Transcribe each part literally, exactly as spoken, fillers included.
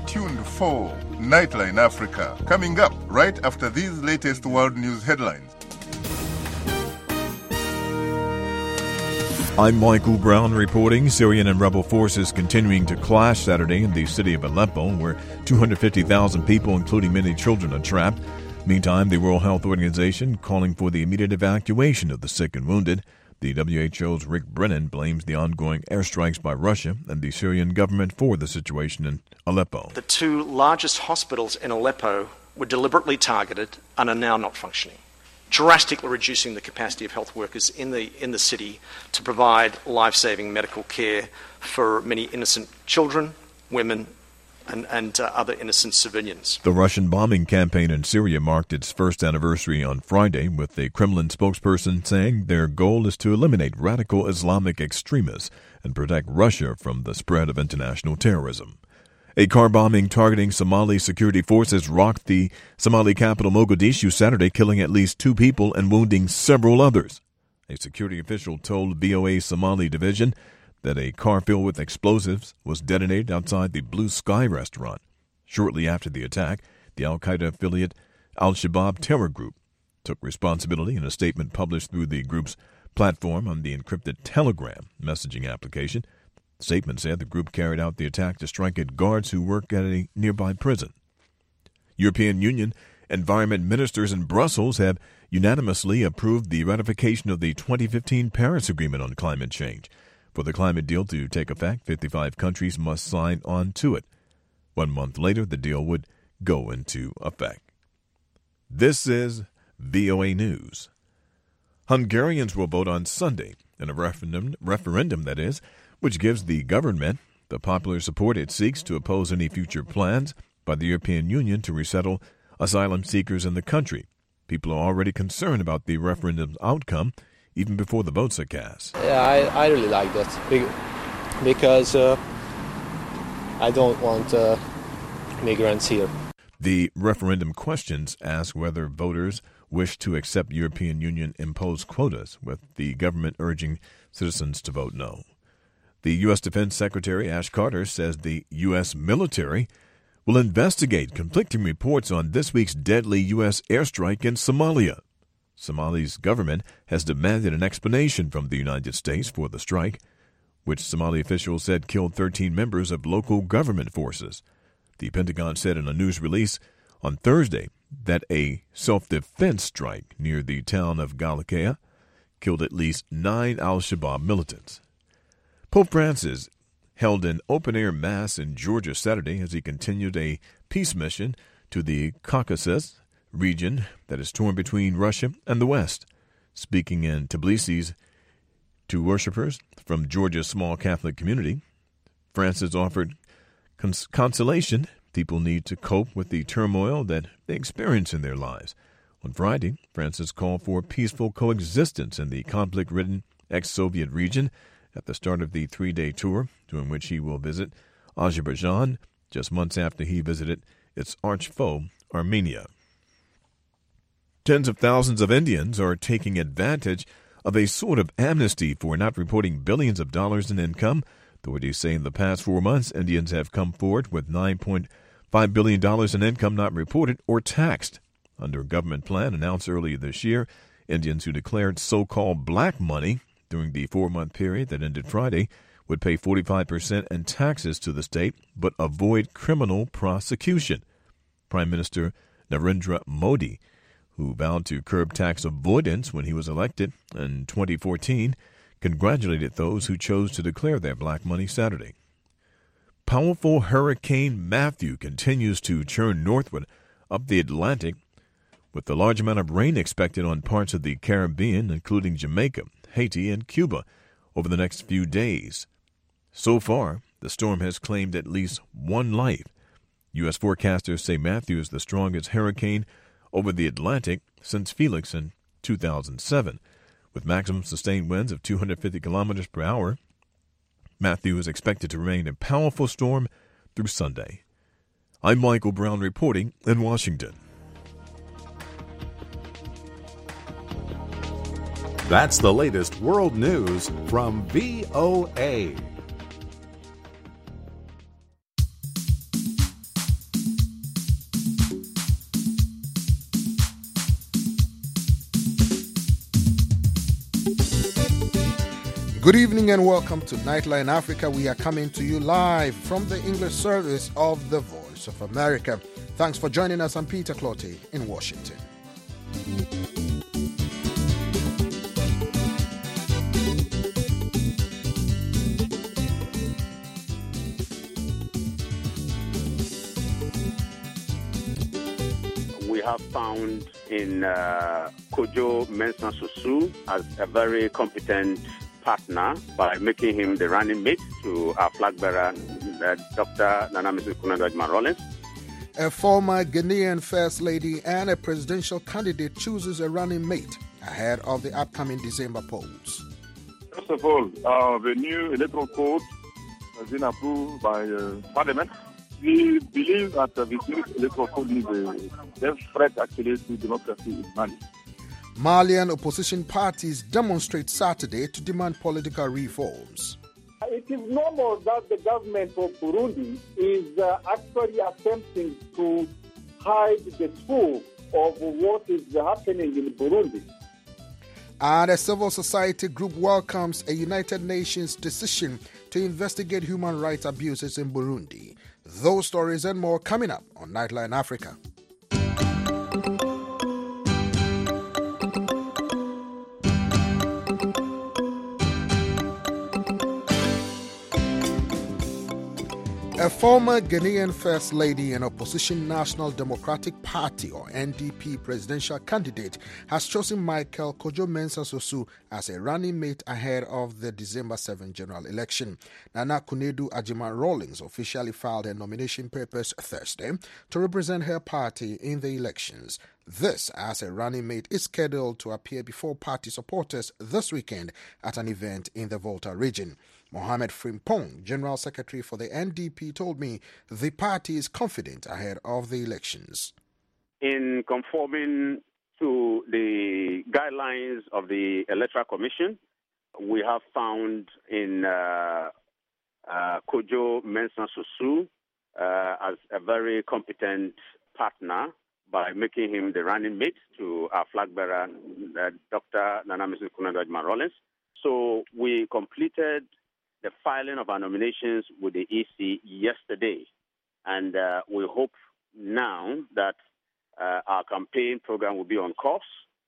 tuned for Nightline Africa, coming up right after these latest world news headlines. I'm Michael Brown reporting. Syrian and rebel forces continuing to clash Saturday in the city of Aleppo, where two hundred fifty thousand people, including many children, are trapped. Meantime, the World Health Organization calling for the immediate evacuation of the sick and wounded. The W H O's Rick Brennan blames the ongoing airstrikes by Russia and the Syrian government for the situation in Aleppo. The two largest hospitals in Aleppo were deliberately targeted and are now not functioning, drastically reducing the capacity of health workers in the in the city to provide life-saving medical care for many innocent children, women, and, and uh, other innocent civilians. The Russian bombing campaign in Syria marked its first anniversary on Friday, with a Kremlin spokesperson saying their goal is to eliminate radical Islamic extremists and protect Russia from the spread of international terrorism. A car bombing targeting Somali security forces rocked the Somali capital Mogadishu Saturday, killing at least two people and wounding several others. A security official told V O A Somali division that a car filled with explosives was detonated outside the Blue Sky restaurant. Shortly after the attack, the al-Qaeda affiliate Al-Shabaab terror group took responsibility in a statement published through the group's platform on the encrypted Telegram messaging application. The statement said the group carried out the attack to strike at guards who work at a nearby prison. European Union environment ministers in Brussels have unanimously approved the ratification of the twenty fifteen Paris Agreement on climate change. For the climate deal to take effect, fifty-five countries must sign on to it. One month later, the deal would go into effect. This is V O A News. Hungarians will vote on Sunday in a referendum, referendum that is, which gives the government the popular support it seeks to oppose any future plans by the European Union to resettle asylum seekers in the country. People are already concerned about the referendum's outcome, even before the votes are cast. Yeah, I, I really like that because uh, I don't want uh, migrants here. The referendum questions ask whether voters wish to accept European Union imposed quotas, with the government urging citizens to vote no. The U S Defense Secretary Ash Carter says the U S military will investigate conflicting reports on this week's deadly U S airstrike in Somalia. Somali's government has demanded an explanation from the United States for the strike, which Somali officials said killed thirteen members of local government forces. The Pentagon said in a news release on Thursday that a self-defense strike near the town of Galakea killed at least nine al-Shabaab militants. Pope Francis held an open-air mass in Georgia Saturday as he continued a peace mission to the Caucasus region that is torn between Russia and the West. Speaking in Tbilisi to worshippers from Georgia's small Catholic community, Francis offered cons- consolation people need to cope with the turmoil that they experience in their lives. On Friday, Francis called for peaceful coexistence in the conflict-ridden ex-Soviet region at the start of the three-day tour, during which he will visit Azerbaijan just months after he visited its arch-foe, Armenia. Tens of thousands of Indians are taking advantage of a sort of amnesty for not reporting billions of dollars in income. Authorities say in the past four months, Indians have come forward with nine point five billion dollars in income not reported or taxed. Under a government plan announced earlier this year, Indians who declared so-called black money during the four-month period that ended Friday would pay forty-five percent in taxes to the state but avoid criminal prosecution. Prime Minister Narendra Modi, who vowed to curb tax avoidance when he was elected in twenty fourteen, congratulated those who chose to declare their black money Saturday. Powerful Hurricane Matthew continues to churn northward up the Atlantic, with a large amount of rain expected on parts of the Caribbean, including Jamaica, Haiti, and Cuba, over the next few days. So far, the storm has claimed at least one life. U S forecasters say Matthew is the strongest hurricane over the Atlantic since Felix in two thousand seven. With maximum sustained winds of two hundred fifty kilometers per hour, Matthew is expected to remain a powerful storm through Sunday. I'm Michael Brown reporting in Washington. That's the latest world news from V O A. Good evening and welcome to Nightline Africa. We are coming to you live from the English service of the Voice of America. Thanks for joining us. I'm Peter Clottey in Washington. We have found in uh, Kojo Mensah Sosu as a very competent partner by making him the running mate to our flag bearer, uh, Doctor Nana Missus Kunadu Adjumani-Rawlings. A former Ghanaian First Lady and a presidential candidate chooses a running mate ahead of the upcoming December polls. First of all, uh, the new electoral code has been approved by uh, Parliament. We believe that uh, this new electoral code is a death threat actually to democracy in Mali. Malian opposition parties demonstrate Saturday to demand political reforms. It is normal that the government of Burundi is uh, actually attempting to hide the truth of what is happening in Burundi. And a civil society group welcomes a United Nations decision to investigate human rights abuses in Burundi. Those stories and more coming up on Nightline Africa. A former Ghanaian First Lady and opposition National Democratic Party or N D P presidential candidate has chosen Michael Kojo Mensah Sosu as a running mate ahead of the December seventh general election. Nana Kunadu Adjumani-Rawlings officially filed her nomination papers Thursday to represent her party in the elections. This, as a running mate, is scheduled to appear before party supporters this weekend at an event in the Volta region. Mohamed Frimpong, General Secretary for the N D P, told me the party is confident ahead of the elections. In conforming to the guidelines of the Electoral Commission, we have found in uh, uh, Kojo Mensah Sosu uh, as a very competent partner by making him the running mate to our flag bearer, uh, Doctor Nana Missus Kunadu Adjumani-Rawlings. So we completed the filing of our nominations with the E C yesterday. And uh, we hope now that uh, our campaign program will be on course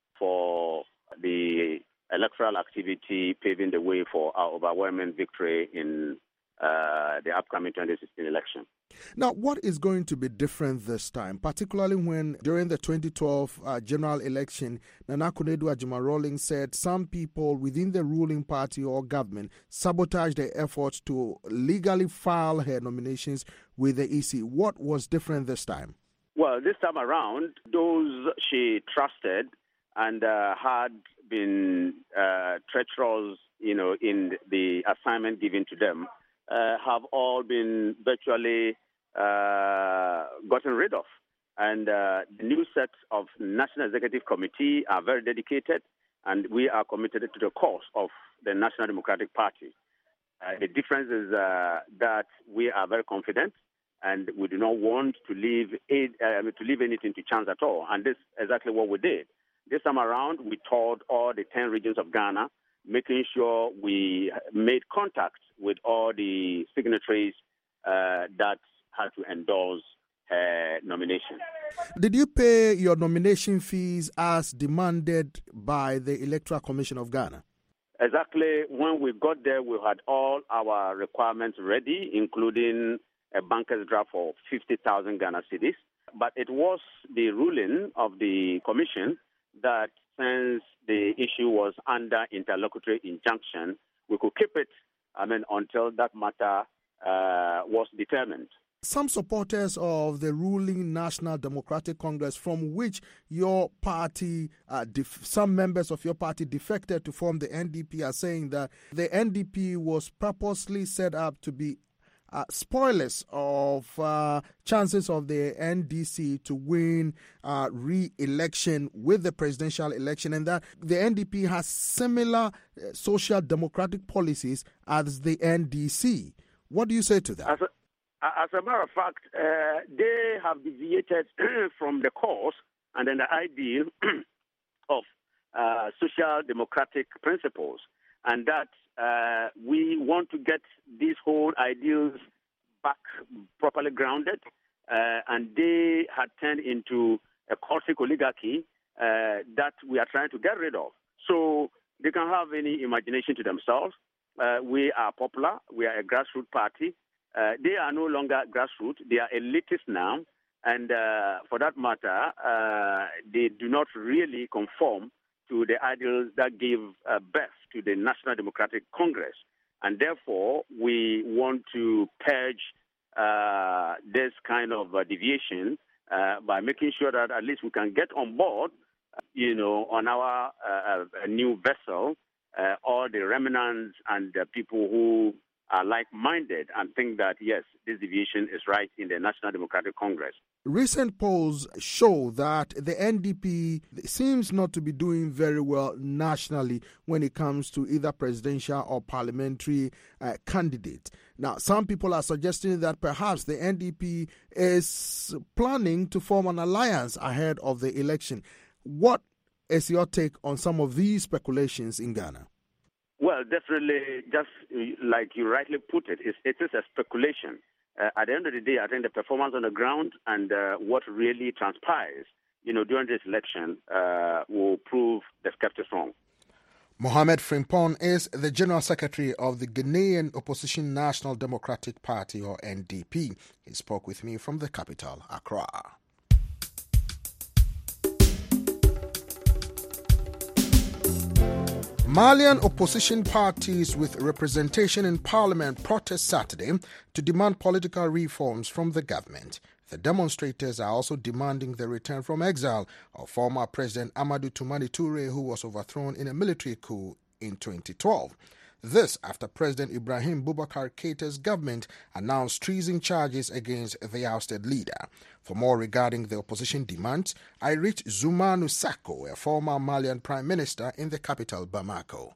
for the electoral activity, paving the way for our overwhelming victory in uh, the upcoming twenty sixteen election. Now, what is going to be different this time, particularly when during the twenty twelve uh, general election, Nana Kunadu Adjumani-Rawlings said some people within the ruling party or government sabotaged their efforts to legally file her nominations with the E C. What was different this time? Well, this time around, those she trusted and uh, had been uh, treacherous, you know, in the assignment given to them, Uh, have all been virtually uh, gotten rid of. And uh, the new set of National Executive Committee are very dedicated, and we are committed to the cause of the National Democratic Party. Uh, the difference is uh, that we are very confident, and we do not want to leave aid, uh, to leave anything to chance at all. And this is exactly what we did. This time around, we toured all the ten regions of Ghana, making sure we made contact with all the signatories uh, that had to endorse her nomination. Did you pay your nomination fees as demanded by the Electoral Commission of Ghana? Exactly. When we got there, we had all our requirements ready, including a banker's draft for fifty thousand Ghana cedis. But it was the ruling of the commission that since the issue was under interlocutory injunction, we could keep it, I mean, until that matter uh, was determined. Some supporters of the ruling National Democratic Congress, from which your party, uh, def- some members of your party defected to form the N D P, are saying that the N D P was purposely set up to be Uh, spoilers of uh, chances of the N D C to win uh, re-election with the presidential election, and that the N D P has similar uh, social democratic policies as the N D C. What do you say to that? As a, as a matter of fact, uh, they have deviated from the course and then the ideal of uh, social democratic principles. and that uh, we want to get these whole ideals back properly grounded, uh, and they had turned into a cultic oligarchy uh, that we are trying to get rid of. So they can have any imagination to themselves. Uh, we are popular. We are a grassroots party. Uh, they are no longer grassroots. They are elitist now. And uh, for that matter, uh, they do not really conform to the ideals that give uh, birth to the National Democratic Congress. And therefore, we want to purge uh, this kind of uh, deviation uh, by making sure that at least we can get on board, you know, on our uh, uh, new vessel, uh, all the remnants and the people who are like-minded and think that, yes, this deviation is right in the National Democratic Congress. Recent polls show that the N D P seems not to be doing very well nationally when it comes to either presidential or parliamentary uh, candidate. Now, some people are suggesting that perhaps the N D P is planning to form an alliance ahead of the election. What is your take on some of these speculations in Ghana? Well, definitely, just like you rightly put it, it, it is a speculation. Uh, at the end of the day, I think the performance on the ground and uh, what really transpires, you know, during this election uh, will prove the skeptics wrong. Mohamed Frimpong is the General Secretary of the Ghanaian Opposition National Democratic Party, or N D P. He spoke with me from the capital, Accra. Malian opposition parties with representation in parliament protest Saturday to demand political reforms from the government. The demonstrators are also demanding the return from exile of former President Amadou Toumani Touré, who was overthrown in a military coup in twenty twelve. This after President Ibrahim Boubacar Keita's government announced treason charges against the ousted leader. For more regarding the opposition demands, I reached Zoumana Sako, a former Malian prime minister in the capital, Bamako.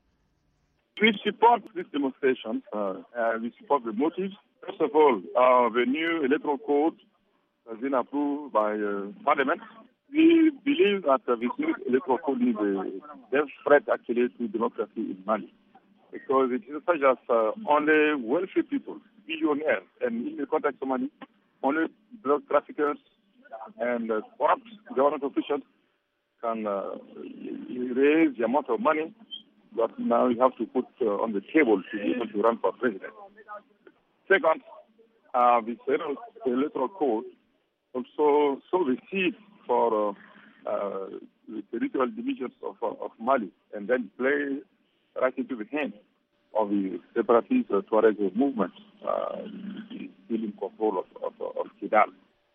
We support this demonstration. Uh, uh, we support the motives. First of all, uh, the new electoral code has been approved by uh, Parliament. We believe that uh, this new electoral code is a death threat actually to democracy in Mali, because it is such as uh, only wealthy people, billionaires, and in the context of money, only drug traffickers and uh, corrupt government officials can uh, raise the amount of money that now you have to put uh, on the table to be able to run for president. Second, uh, the electoral code also sow the seed for uh, uh, the territorial divisions of, uh, of Mali, and then play right into the hands of the separatist uh, Tuareg movement, uh, still in control of, of, of Kidal.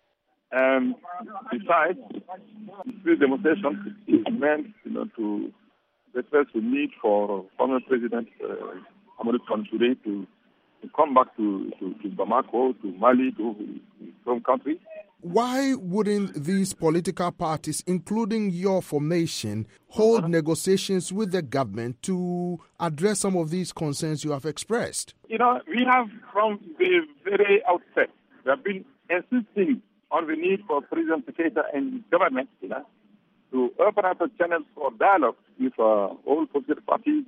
And besides, this demonstration is meant, you know, to express the need for former President uh, Amadou Touré to, to come back to, to, to Bamako, to Mali, to his home country. Why wouldn't these political parties, including your formation, hold negotiations with the government to address some of these concerns you have expressed? You know, we have, from the very outset, we have been insisting on the need for President Keita and government, you know, to open up a channel for dialogue with uh, all political parties.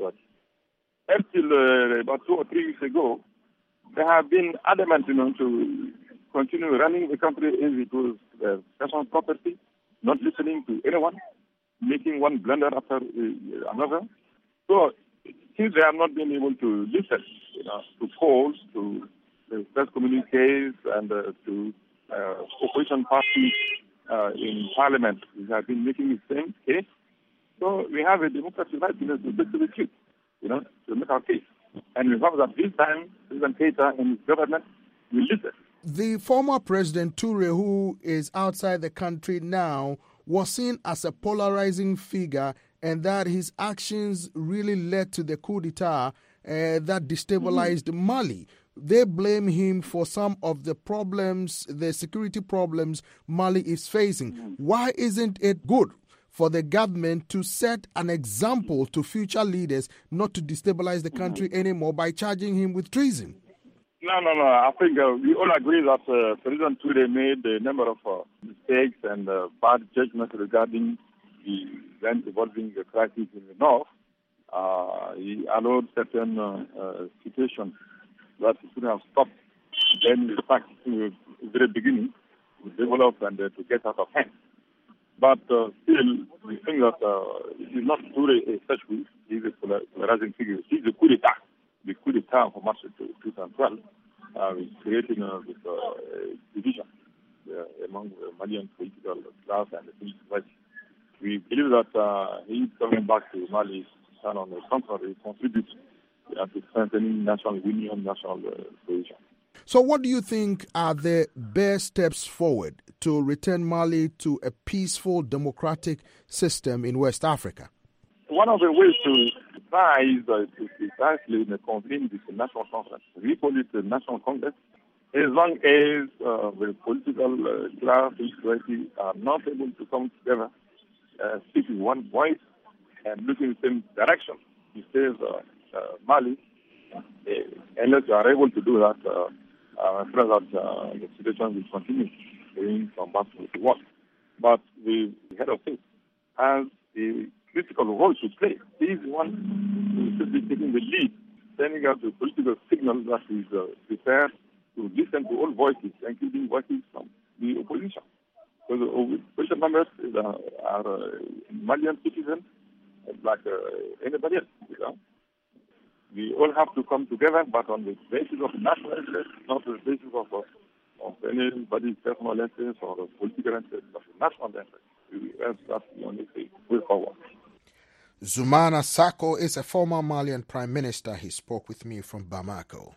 Until uh, about two or three weeks ago, they have been adamant, you know, to continue running the country as it was uh, personal property, not listening to anyone, making one blunder after uh, another. So, since they have not been able to listen, you know, to calls, to the press communiques, and uh, to uh, opposition parties uh, in parliament, we have been making the same case. So, we have a democratic right, you know, to get to the truth, you know, to make our case. And we hope that this time, President Keita and his government will listen. The former President Touré, who is outside the country now, was seen as a polarizing figure, and that his actions really led to the coup d'etat uh, that destabilized mm-hmm. Mali. They blame him for some of the problems, the security problems Mali is facing. Mm-hmm. Why isn't it good for the government to set an example to future leaders not to destabilize the country mm-hmm. anymore by charging him with treason? No, no, no. I think uh, we all agree that uh, President Touré made a number of uh, mistakes and uh, bad judgments regarding the then evolving the crisis in the north. Uh, he allowed certain uh, uh, situations that he could have stopped. Then, in fact, to the very beginning, to develop and uh, to get out of hand. But uh, still, we think that uh, it is not truly a such way. He is a polarizing figure. He is a coup d'etat. The coup d'etat for March twenty twelve uh, is creating uh, this uh, division uh, among the Malian political class and the political right. We believe that uh, he is coming back to Mali and on the contrary contribute uh, to strengthening national union, national uh, cohesion. So what do you think are the best steps forward to return Mali to a peaceful democratic system in West Africa? One of the ways to try is uh, to precisely convene this national conference. We call it the National Congress. As long as uh, the political uh, class and are not able to come together, uh, speak with one voice, and look in the same direction, it says uh, uh, Mali, uh, unless you are able to do that, uh, I'm afraid that uh, the situation will continue going from bad to worse. But the head of state has a critical role to play. He is the one who should be taking the lead, sending out the political signal that is uh, prepared to listen to all voices, including voices from the opposition. Because the opposition members uh, are uh, Malian citizens like uh, anybody else, you know. We all have to come together, but on the basis of national interest, not on the basis of, of, of anybody's personal interest or political interest, but national interest. That's the only way forward. Zoumana Sako is a former Malian prime minister. He spoke with me from Bamako.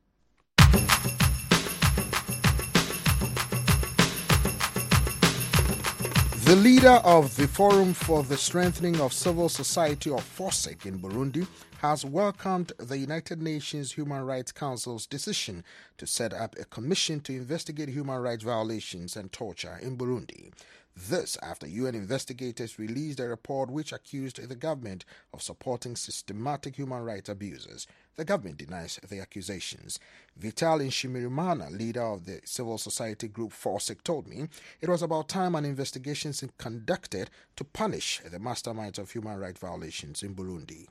The leader of the Forum for the Strengthening of Civil Society, or FOSIC, in Burundi, has welcomed the United Nations Human Rights Council's decision to set up a commission to investigate human rights violations and torture in Burundi. This after U N investigators released a report which accused the government of supporting systematic human rights abuses. The government denies the accusations. Vital Nshimirimana, leader of the civil society group FOSIC, told me it was about time an investigation is conducted to punish the masterminds of human rights violations in Burundi.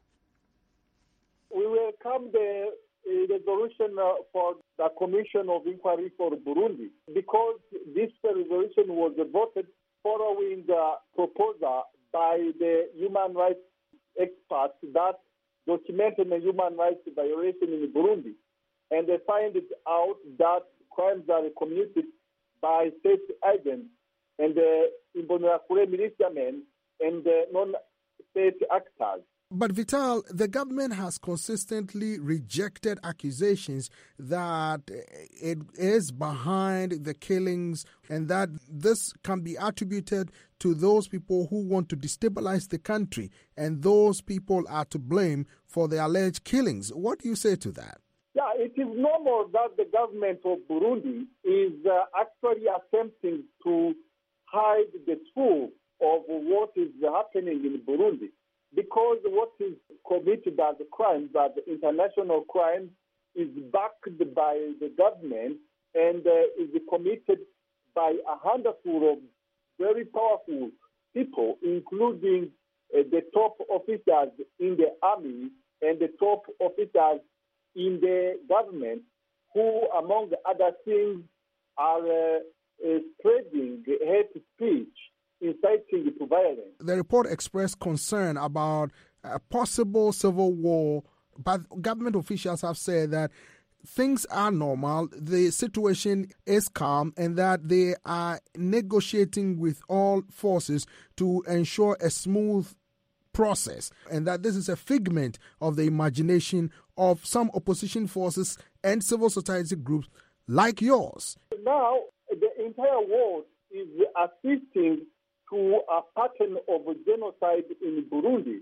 We welcome the uh, resolution uh, for the Commission of Inquiry for Burundi because this resolution was voted following the proposal by the human rights experts that documented the human rights violation in Burundi. And they find it out that crimes are committed by state agents and the Imbonerakure militiamen and the non-state actors. But Vital, the government has consistently rejected accusations that it is behind the killings and that this can be attributed to those people who want to destabilize the country, and those people are to blame for the alleged killings. What do you say to that? Yeah, it is normal that the government of Burundi is uh, actually attempting to hide the truth of what is happening in Burundi. Because what is committed as crimes, as international crimes, is backed by the government and uh, is committed by a handful of very powerful people, including uh, the top officers in the army and the top officers in the government, who, among other things, are uh, uh, spreading hate speech, inciting to violence. The report expressed concern about a possible civil war, but government officials have said that things are normal, the situation is calm, and that they are negotiating with all forces to ensure a smooth process, and that this is a figment of the imagination of some opposition forces and civil society groups like yours. Now, the entire world is assisting to a pattern of genocide in Burundi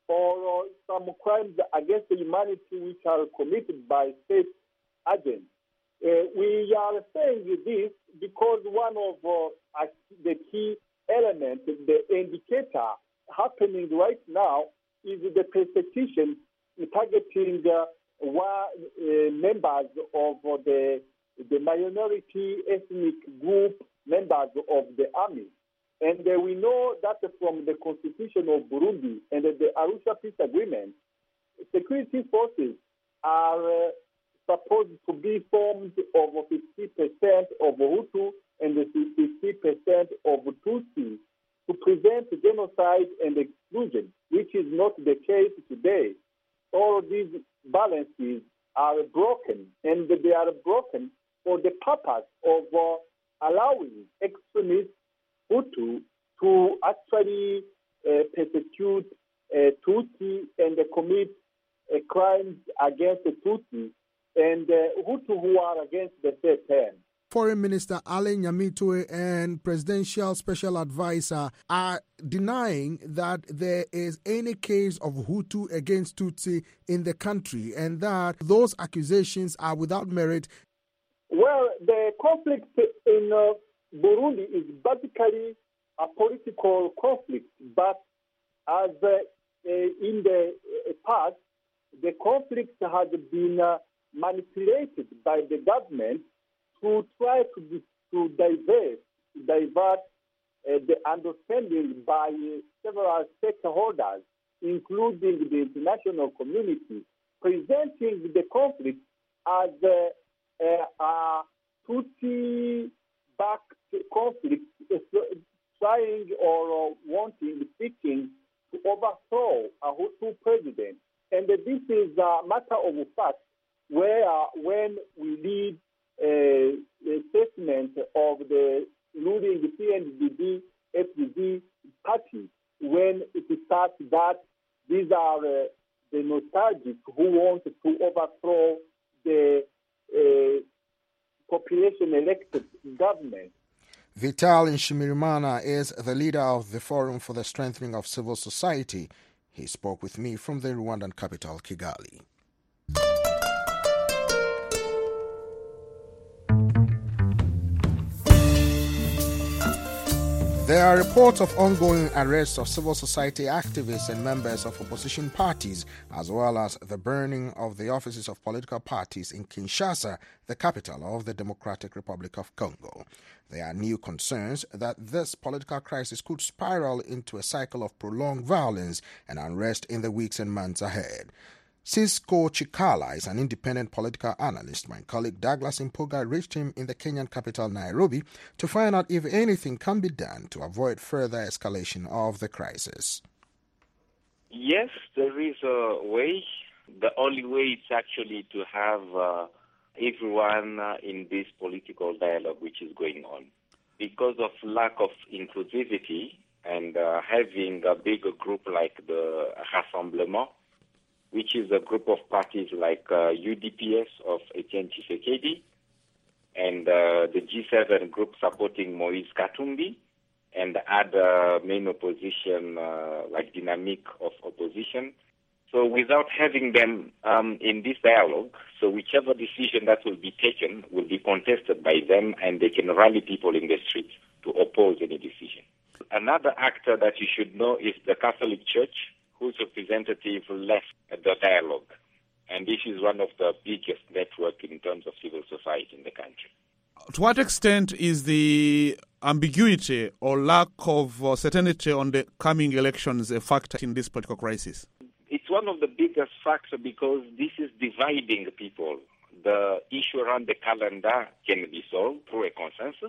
or some crimes against humanity which are committed by state agents. Uh, we are saying this because one of uh, the key elements, the indicator happening right now, is the persecution targeting uh, one, uh, members of uh, the, the minority ethnic group members of the army. And uh, we know that from the constitution of Burundi and uh, the Arusha Peace Agreement, security forces are uh, supposed to be formed of fifty percent of Hutu and fifty percent of Tutsi to prevent genocide and exclusion, which is not the case today. All these balances are broken, and they are broken for the purpose of uh, allowing extremist Hutu to actually uh, persecute uh, Tutsi and uh, commit uh, crimes against the Tutsi and uh, Hutu who are against the third term. Foreign Minister Alain Nyamitwe and Presidential Special Advisor are denying that there is any case of Hutu against Tutsi in the country and that those accusations are without merit. Well, the conflict in uh, Burundi is basically a political conflict, but as uh, in the past, the conflict has been uh, manipulated by the government to try to, to divert, divert uh, the understanding by uh, several stakeholders, including the international community, presenting the conflict as uh, uh, a Tutsi-backed conflict, uh, trying or uh, wanting, seeking to overthrow a Hutu president. And uh, this is a matter of fact where uh, when we read Uh, a statement of the ruling P N D D F D D party when it starts that these are uh, the nostalgic who want to overthrow the uh, population-elected government. Vital Nshimirimana is the leader of the Forum for the Strengthening of Civil Society. He spoke with me from the Rwandan capital, Kigali. There are reports of ongoing arrests of civil society activists and members of opposition parties, as well as the burning of the offices of political parties in Kinshasa, the capital of the Democratic Republic of Congo. There are new concerns that this political crisis could spiral into a cycle of prolonged violence and unrest in the weeks and months ahead. Cisco Chikala is an independent political analyst. My colleague Douglas Impuga reached him in the Kenyan capital, Nairobi, to find out if anything can be done to avoid further escalation of the crisis. Yes, there is a way. The only way is actually to have uh, everyone uh, in this political dialogue which is going on. Because of lack of inclusivity and uh, having a bigger group like the Rassemblement, which is a group of parties like uh, U D P S of Etienne Tshisekedi, and uh, the G seven group supporting Moise Katumbi, and other main opposition uh, like Dynamique of opposition. So without having them um, in this dialogue, so whichever decision that will be taken will be contested by them, and they can rally people in the streets to oppose any decision. Another actor that you should know is the Catholic Church, whose representative left the dialogue. And this is one of the biggest networks in terms of civil society in the country. To what extent is the ambiguity or lack of uh, certainty on the coming elections a factor in this political crisis? It's one of the biggest factors because this is dividing people. The issue around the calendar can be solved through a consensus.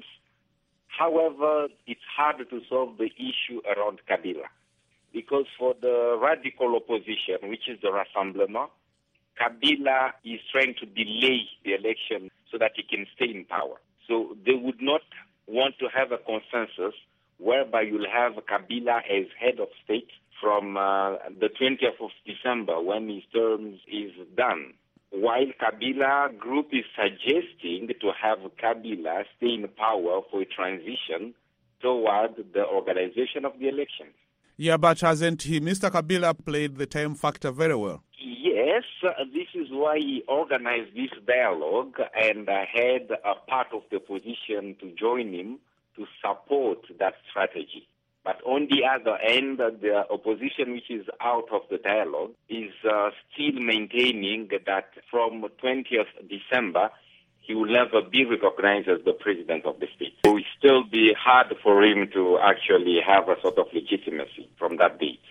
However, it's hard to solve the issue around Kabila. Because for the radical opposition, which is the Rassemblement, Kabila is trying to delay the election so that he can stay in power. So they would not want to have a consensus whereby you'll have Kabila as head of state from uh, the twentieth of December when his term is done. While Kabila group is suggesting to have Kabila stay in power for a transition toward the organization of the elections. Yeah, but hasn't he, Mister Kabila, played the time factor very well? Yes, uh, this is why he organized this dialogue and uh, had a part of the opposition to join him to support that strategy. But on the other end, uh, the opposition, which is out of the dialogue, is uh, still maintaining that from twentieth December, he will never be recognized as the president of the state. So it will still be hard for him to actually have a sort of legitimacy from that date.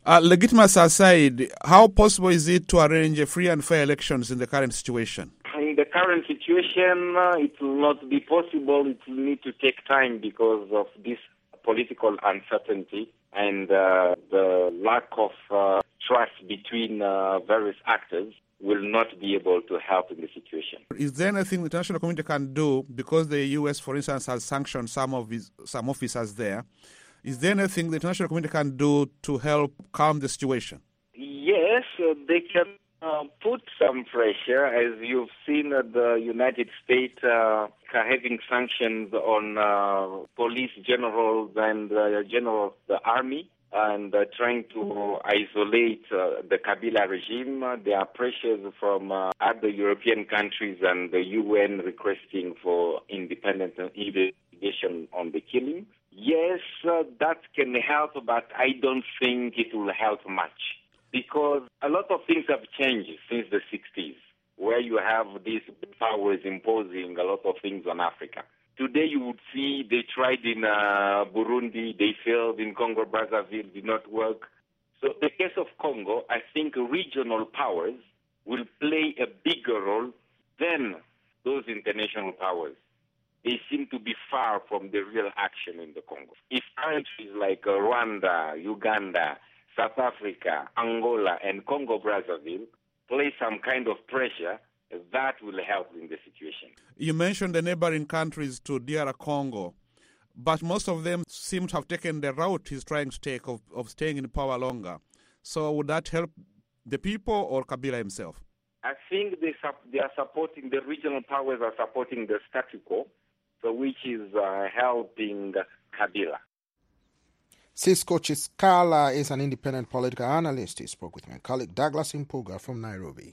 Uh, legitimacy aside, how possible is it to arrange a free and fair elections in the current situation? In the current situation, uh, it will not be possible. It will need to take time because of this political uncertainty and uh, the lack of uh, trust between uh, various actors will not be able to help in the situation. Is there anything the international community can do, because the U S, for instance, has sanctioned some of his, some officers there? Is there anything the international community can do to help calm the situation? Yes, uh, they can uh, put some pressure, as you've seen uh, the United States uh, having sanctions on uh, police generals and uh, generals of the army, and uh, trying to isolate uh, the Kabila regime. Uh, there are pressures from uh, other European countries and the U N requesting for independent investigation on the killing. Yes, uh, that can help, but I don't think it will help much, because a lot of things have changed since the sixties, where you have these powers imposing a lot of things on Africa. Today you would see they tried in uh, Burundi, they failed in Congo Brazzaville, did not work. So the case of Congo, I think regional powers will play a bigger role than those international powers. They seem to be far from the real action in the Congo. If countries like uh, Rwanda, Uganda, South Africa, Angola, and Congo Brazzaville play some kind of pressure, that will help in the situation. You mentioned the neighboring countries to D R Congo, but most of them seem to have taken the route he's trying to take of, of staying in power longer. So would that help the people or Kabila himself? I think they, they are supporting, the regional powers are supporting the status quo, so which is uh, helping Kabila. Cisco Chiskala is an independent political analyst. He spoke with my colleague Douglas Impuga from Nairobi.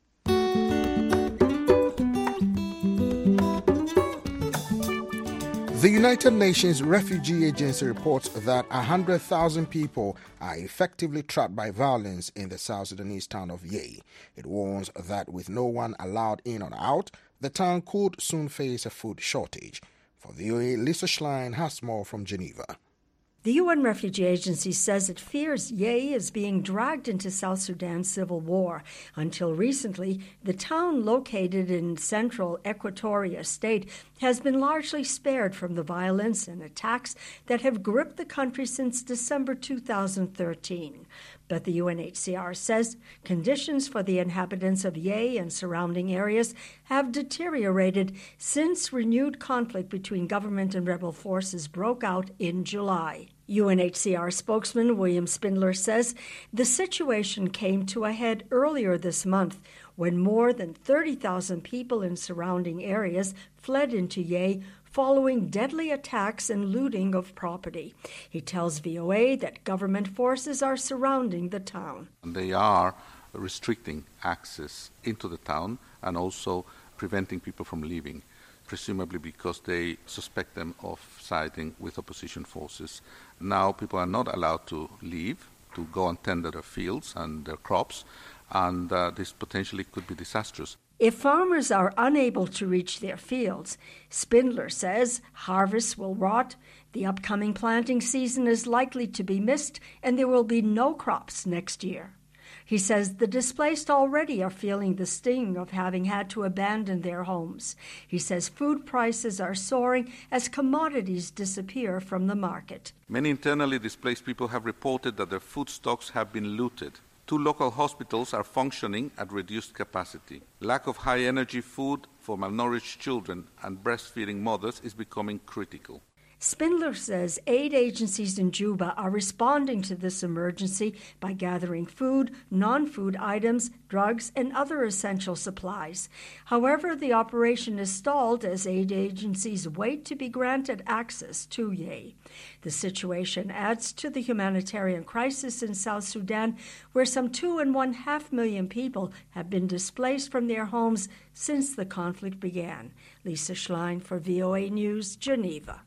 The United Nations Refugee Agency reports that one hundred thousand people are effectively trapped by violence in the South Sudanese town of Yei. It warns that with no one allowed in or out, the town could soon face a food shortage. For V O A, Lisa Schlein has more from Geneva. The U N Refugee Agency says it fears Yei is being dragged into South Sudan's civil war. Until recently, the town located in central Equatoria state has been largely spared from the violence and attacks that have gripped the country since December two thousand thirteen. But the U N H C R says conditions for the inhabitants of Yei and surrounding areas have deteriorated since renewed conflict between government and rebel forces broke out in July. U N H C R spokesman William Spindler says the situation came to a head earlier this month when more than thirty thousand people in surrounding areas fled into Yei following deadly attacks and looting of property. He tells V O A that government forces are surrounding the town. They are restricting access into the town and also preventing people from leaving, presumably because they suspect them of siding with opposition forces. Now people are not allowed to leave, to go and tend their fields and their crops, and uh, this potentially could be disastrous. If farmers are unable to reach their fields, Spindler says harvests will rot, the upcoming planting season is likely to be missed, and there will be no crops next year. He says the displaced already are feeling the sting of having had to abandon their homes. He says food prices are soaring as commodities disappear from the market. Many internally displaced people have reported that their food stocks have been looted. Two local hospitals are functioning at reduced capacity. Lack of high-energy food for malnourished children and breastfeeding mothers is becoming critical. Spindler says aid agencies in Juba are responding to this emergency by gathering food, non-food items, drugs, and other essential supplies. However, the operation is stalled as aid agencies wait to be granted access to Yei. The situation adds to the humanitarian crisis in South Sudan, where some two and one half million people have been displaced from their homes since the conflict began. Lisa Schlein for V O A News, Geneva.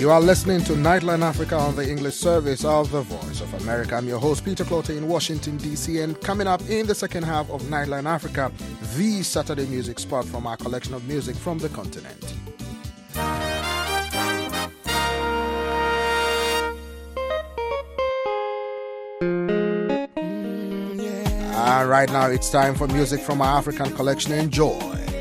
You are listening to Nightline Africa on the English service of the Voice of America. I'm your host, Peter Clote in Washington, D C. And coming up in the second half of Nightline Africa, the Saturday music spot from our collection of music from the continent. Uh, right now, it's time for music from our African collection. Enjoy.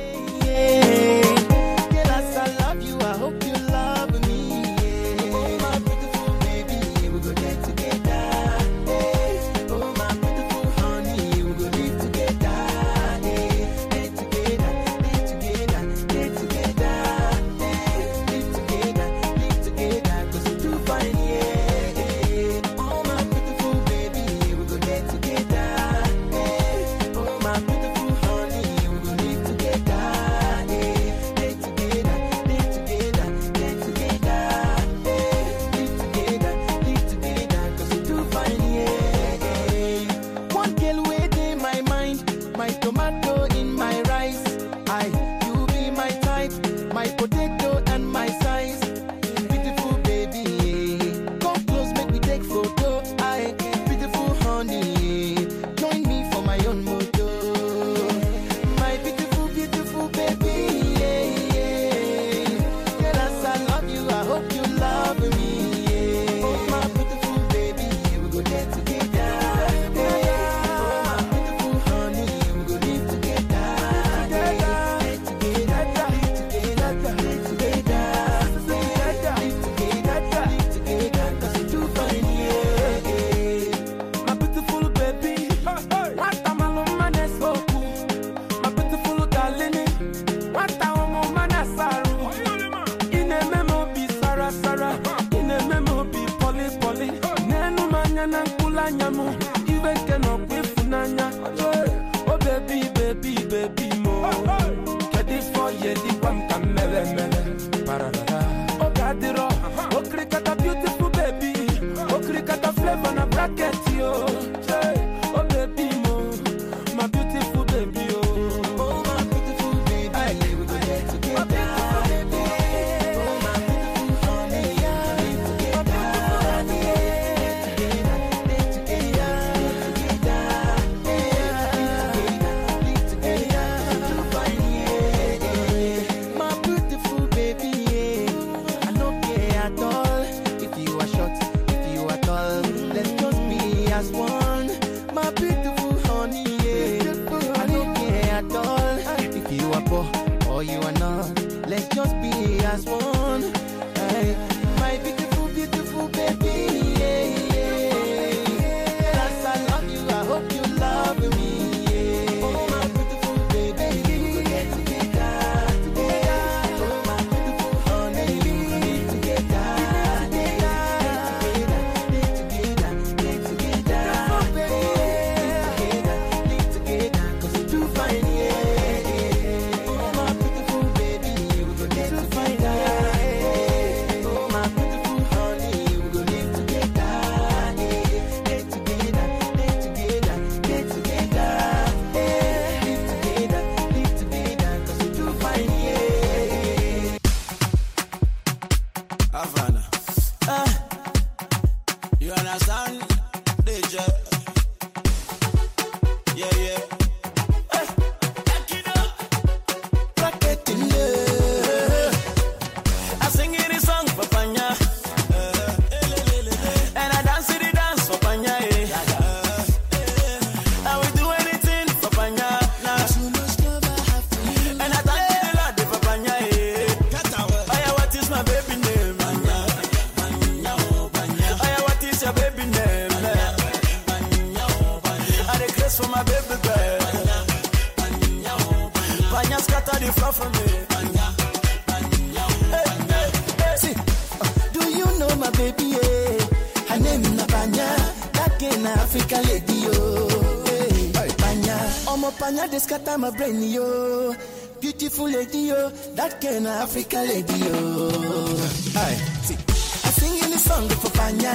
My brain, yo, beautiful lady, yo, that kind of Africa lady, yo. Aye. See, I sing in the song for Panya,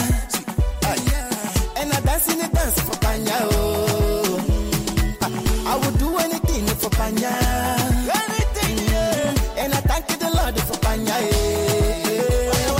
aye. And I dance in the dance for Panya, oh. I, I would do anything for Panya, anything, yeah. And I thank the Lord for Panya, yeah.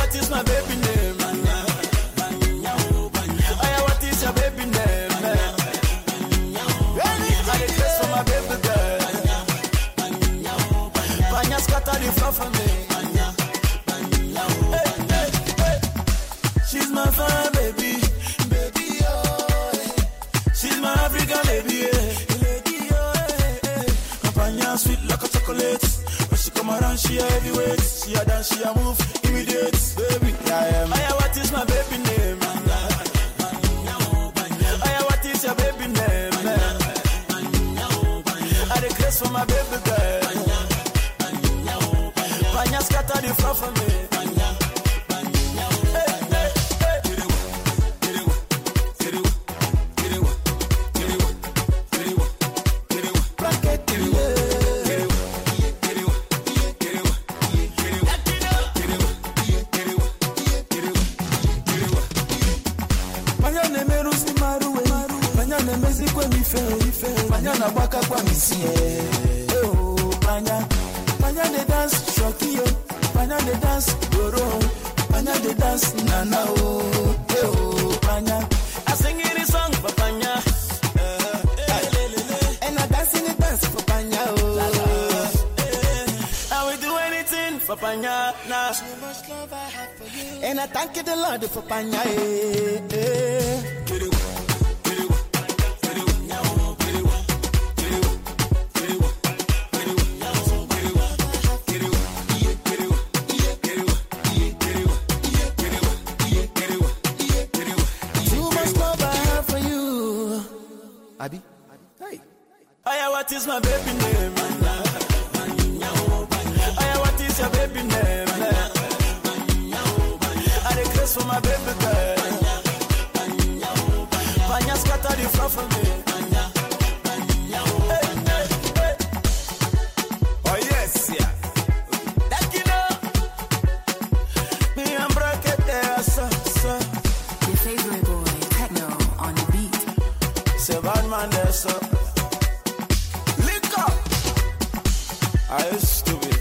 baby, yeah. Lady, oh, hey, hey. Panya sweet like a chocolate. When she come around, she a heavyweight. She a dance, she a move, immediate. Baby, I am. Aya, what is my baby name? Aya, what is your baby name? I request for my baby girl. Panya scatter the floor for me. Panya baka kwa misie, oh Panya, Panya de dance shoki, Panya de dance doro, Panya de dance nana, oh, oh Panya. I sing any song for Panya, uh, and I dance in the dance for Panya, oh. I will do anything for Panya, nah. So much love I have for you, and I thank you the Lord for Panya, eh, eh. Abi? Hey. Aya, what is my baby name? Aya, what is your baby name? I request for my baby girl. Panya scatter the floor for me. Hey, hey, hey. Oh yes, yeah. That you know. Me and bracket there, so, so. Your favorite boy, Techno, on the beat. It's a bad man there, so. Lick up! I used to be.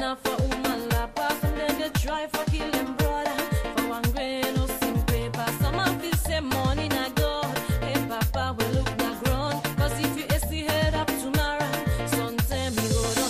enough for woman la pass and then they try for kill them brother. For one grain of sin paper, some of this say money na God. Hey papa, we look na grown. Cause if you see head up tomorrow, son tell me go down.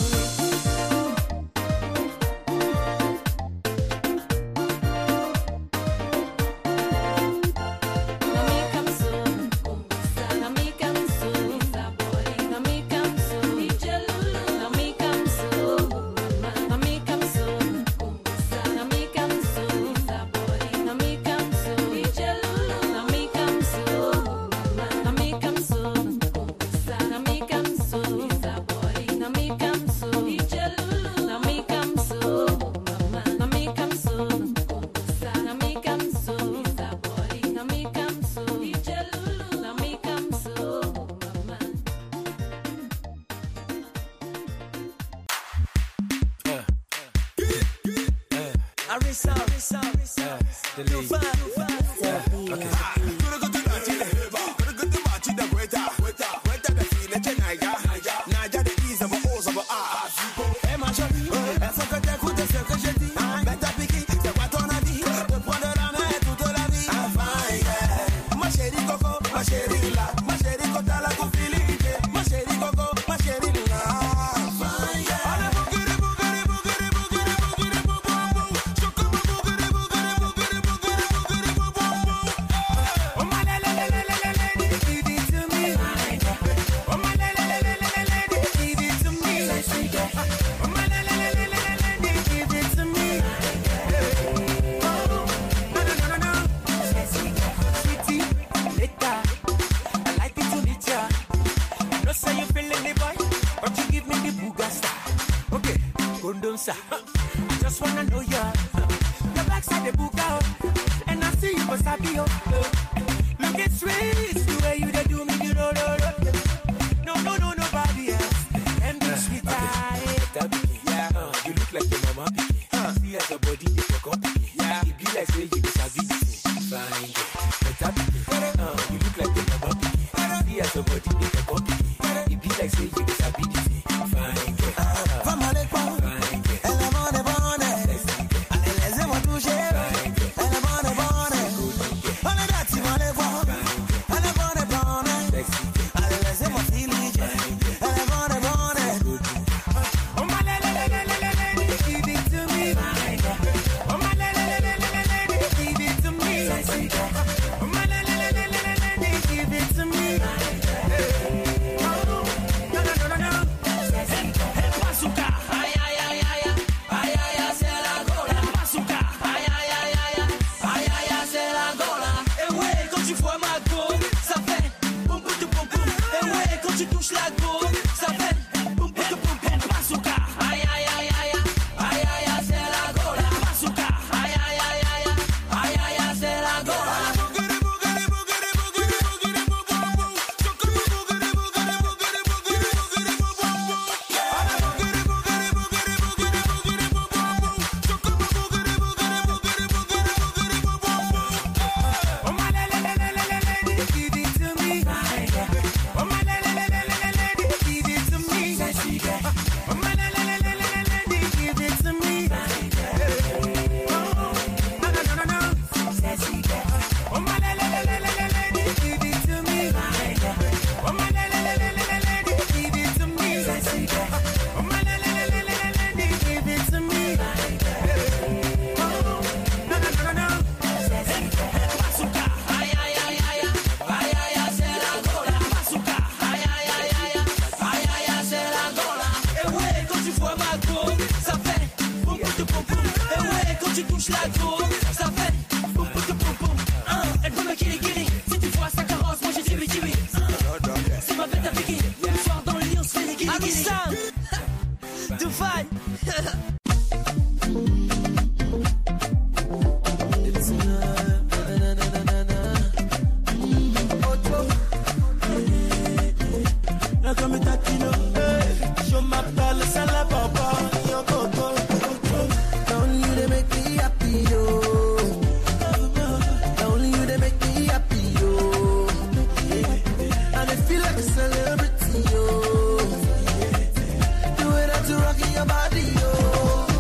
Body, yo.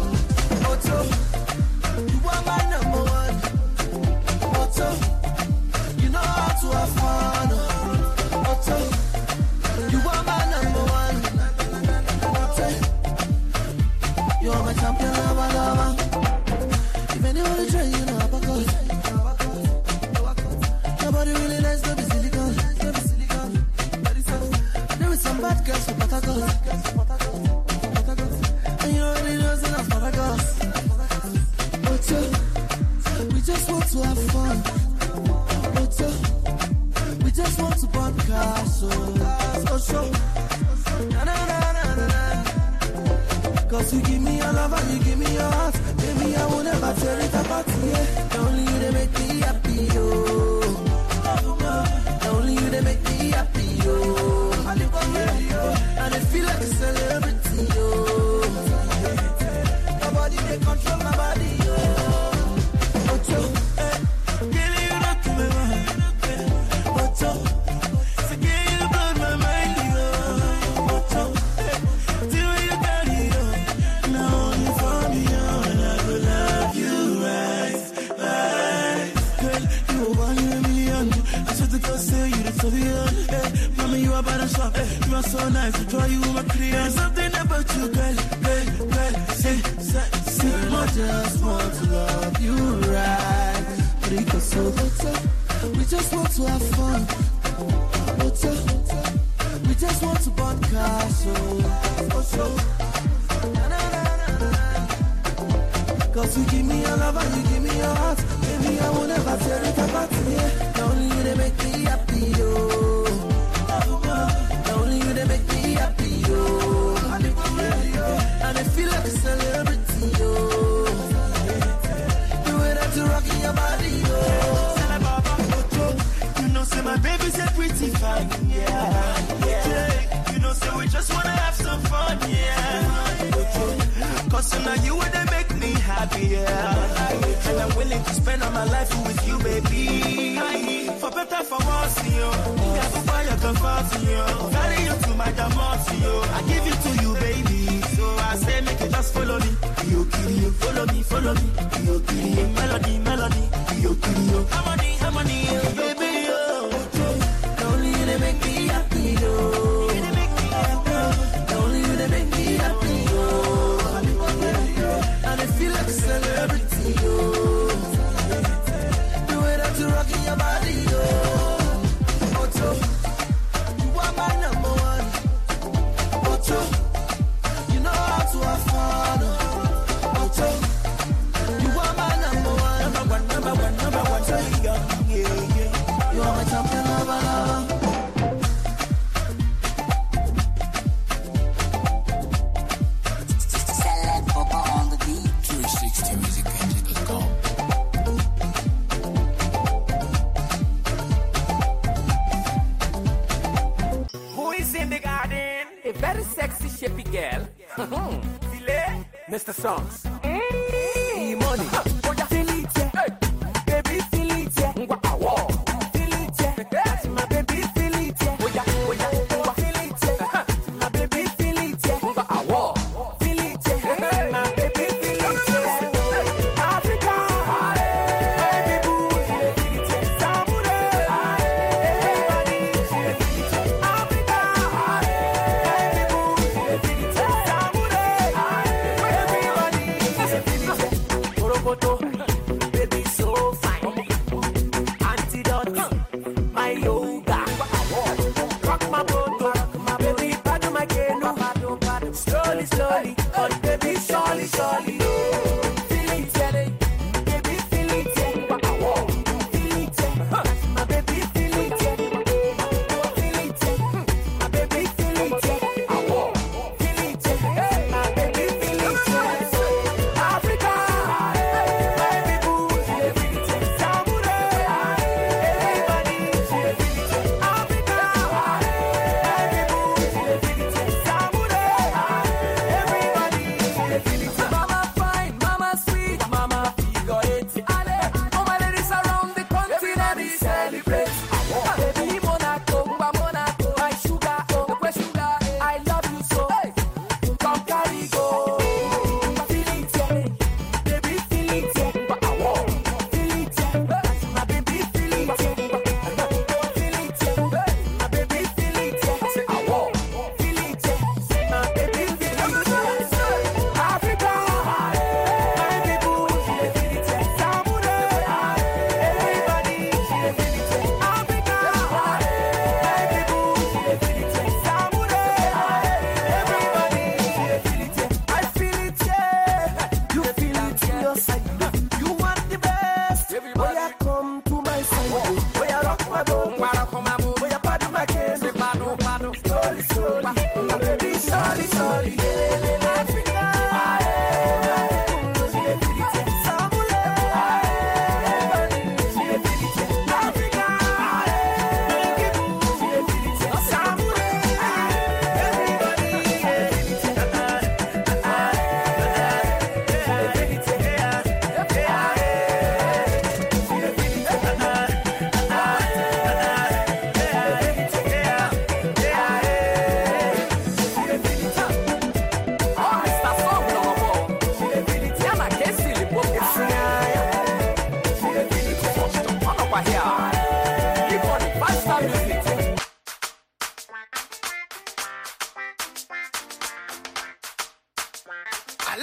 You're my champion, lover, lover. If anyone is trying, you know I'm a coach. Nobody really likes to be silicone. There is some bad girls with patagos. And you already know that I'm patagos. But uh, we just want to have fun. But uh, we just want to podcast. So, so, so. Na, na, na, na, na, na. Cause you give me your love and you give me your heart. Baby, I will never tear it apart, yeah. Only you they make me happy, yo. Only you they make me happy, yo. And I feel like a celebrity, yo. Nobody they control my body, yo. But yo, eh, girl, you don't do me wrong. But yo, so girl, you blow my mind, yo. But yo, eh, do you got it, yo. Now only for me, yo. And I will love you right, right. Girl, you over you a million. I said to God, say you the Soviet. Hey, mama, you are by the shop. Hey, you are so nice. I draw you my clear. There's something about you, girl, girl, girl. Say, say, say, I just want to love you right. Because so, we just want to have fun. We just want to podcast. So, so, na, na, na, na, na. Cause you give me your love and you give me your heart. Baby, I will never tear it apart, yeah. Only you they make me happy, yo. Only you they make me happy, yo. And I feel like a celebrity, yo. The way that you rocking your body, yo. You know, say my baby's a pretty fine, yeah. Yeah. You know, say we just wanna have some fun, yeah. Cause now you would make me happy, yeah. And I'm willing to spend all my life with you, baby. For better, for worse, yo. Yeah, for fire, comfort, yo. Carry you to my damot, yo. I give it to you, baby. So I say, make it just follow me. Yo, kitty, follow me, follow me. Yo, kitty, melody, melody. Yo, kitty, yo. Harmony, harmony, yo, baby, yo. Only you they make me happy, yo. Only you they make me happy, yo. And I feel like a celebrity, yo. The way that you're rocking your body, yo. Ocho, you are my number one. Ocho, you know how to have fun. Ocho, you are my number one. Number one, number one, number one. So you got me, yeah, yeah. You are my champion, lover, lover. Very sexy, shapy girl. Filet, Mister Songs. Mm. Money. Oh, yeah. Feel it, yeah. Hey. Baby, feel it, yeah. Wow. Feel it, yeah. Hey. My baby, feel it, yeah. Oh, yeah. Oh, yeah. Oh, feel it, yeah. My baby, feel it, yeah. Wow. Feel it, yeah. Hey. My baby, feel it, yeah. Africa. Baby, boo. Feel it, yeah. Samurai. Everybody, feel it, yeah. Africa. Everybody,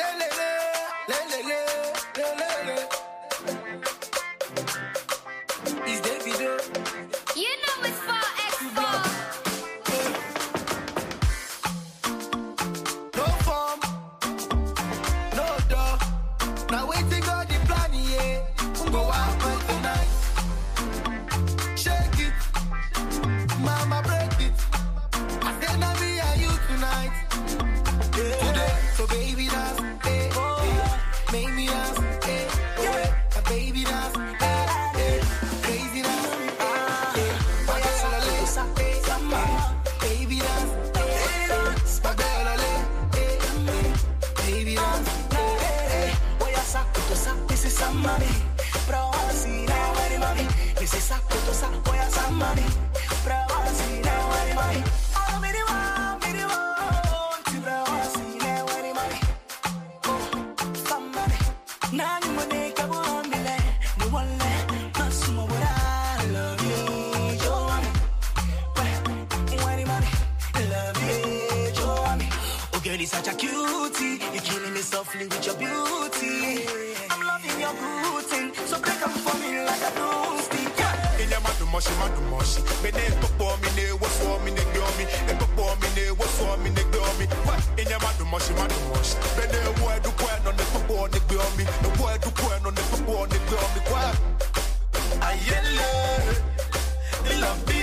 Is Davido? You know it's for X-Ball. No form, no dog. Now waiting on the plan, yeah. Go out tonight. Shake it, mama break it. I said now me and you tonight. Yeah. Today, so baby dance, eh, eh. Make me dance, eh, eh. A baby dance, eh, eh. Crazy dance, eh, eh. My girl, I lay, eh, eh. Baby dance, eh, eh. My girl, I lay, eh, eh. Baby dance, eh, eh. Voy a sacar, this is some money. Bro, I see now, where mommy. This is saco, to saco, voy a some money. Bro, I see now, where mommy. Oh, me the one, me the one. Bro, I see now, where mommy. Some money. Now you money, come on, me le. No one le. Masuma, what I love you, Joanne. Where money, love you, Joanne. Oh, girl, you're such a cutie. You're killing me softly with your beauty. I'm loving your good thing. So break up for me like a broom stick. In your madu moshi, madu moshi. Me ne popo mi ne what's for me ne grow me. Ne popo mi ne what's for me ne grow me. What? In your madu moshi, madu moshi. Me ne boy do point on the popo ne grow me. The boy do point on the popo ne grow me. What? I yell, the love be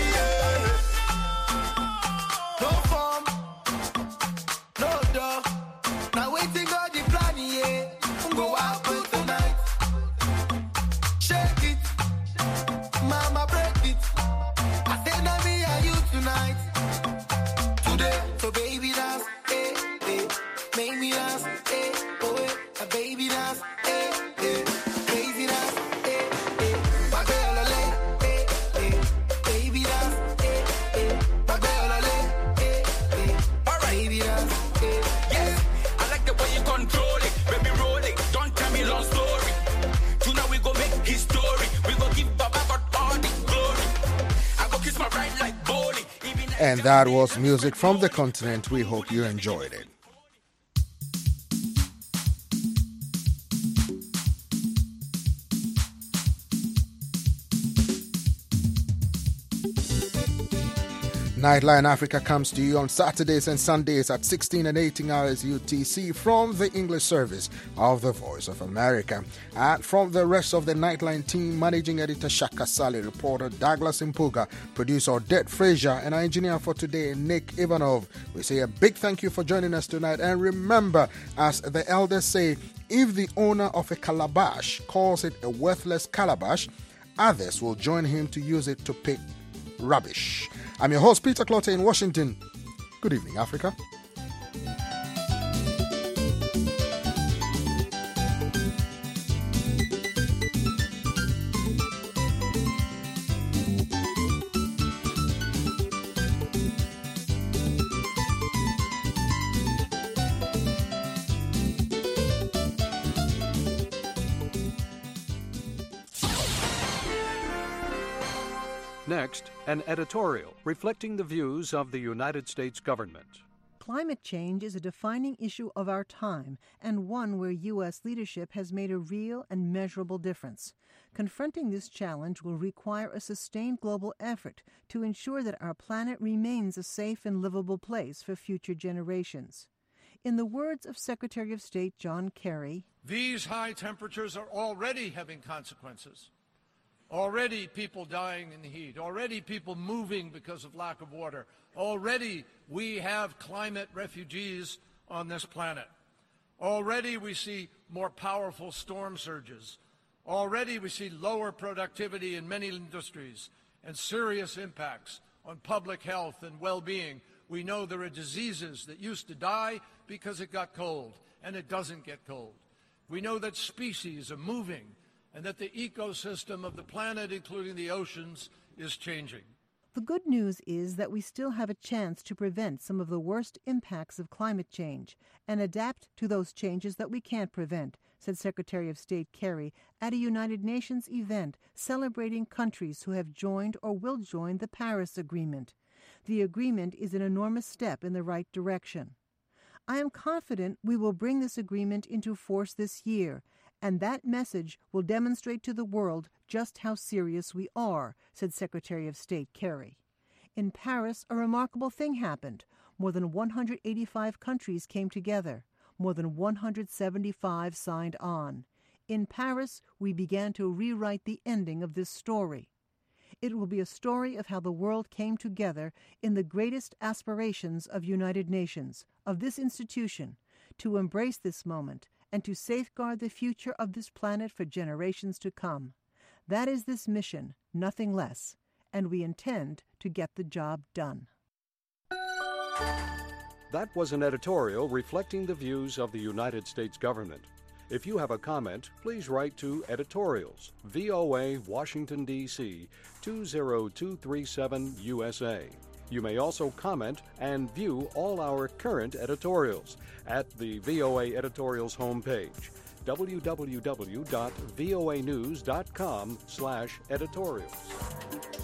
no form, no dog. Now waiting on the plan, yeah. Go out tonight. Shake it, mama break it. I said now me and you tonight. Today, so baby dance, eh, eh. Make me dance, eh, oh, eh. A baby dance, eh, eh. Crazy dance, eh, eh. My girl, I lay, eh, eh. Baby dance, eh, eh. My girl, I lay, eh, eh. Baby dance, eh, Yes, I like the way you control it. Baby, roll it. Don't tell me long story. Tonight we go make history. We go give Baba God all the glory. I go kiss my right like bowling. And that was music from the continent. We hope you enjoyed it. Nightline Africa comes to you on Saturdays and Sundays at sixteen and eighteen hours U T C from the English service of the Voice of America. And from the rest of the Nightline team, Managing Editor Shaka Sally, reporter Douglas Impuga, producer Odette Frazier, and our engineer for today, Nick Ivanov. We say a big thank you for joining us tonight. And remember, as the elders say, if the owner of a calabash calls it a worthless calabash, others will join him to use it to pick rubbish. I'm your host, Peter Clotte in Washington. Good evening, Africa. Next, an editorial reflecting the views of the United States government. Climate change is a defining issue of our time and one where U S leadership has made a real and measurable difference. Confronting this challenge will require a sustained global effort to ensure that our planet remains a safe and livable place for future generations. In the words of Secretary of State John Kerry, these high temperatures are already having consequences. Already people dying in the heat, already people moving because of lack of water. Already we have climate refugees on this planet. Already we see more powerful storm surges. Already we see lower productivity in many industries and serious impacts on public health and well-being. We know there are diseases that used to die because it got cold, and it doesn't get cold. We know that species are moving and that the ecosystem of the planet, including the oceans, is changing. The good news is that we still have a chance to prevent some of the worst impacts of climate change and adapt to those changes that we can't prevent, said Secretary of State Kerry at a United Nations event celebrating countries who have joined or will join the Paris Agreement. The agreement is an enormous step in the right direction. I am confident we will bring this agreement into force this year, and that message will demonstrate to the world just how serious we are, said Secretary of State Kerry. In Paris, a remarkable thing happened. More than one hundred eighty-five countries came together. More than one hundred seventy-five signed on. In Paris, we began to rewrite the ending of this story. It will be a story of how the world came together in the greatest aspirations of United Nations, of this institution, to embrace this moment and to safeguard the future of this planet for generations to come. That is this mission, nothing less, and we intend to get the job done. That was an editorial reflecting the views of the United States government. If you have a comment, please write to Editorials, V O A, Washington, D C two zero two three seven, U S A. You may also comment and view all our current editorials at the V O A Editorials homepage, w w w dot voa news dot com slash editorials.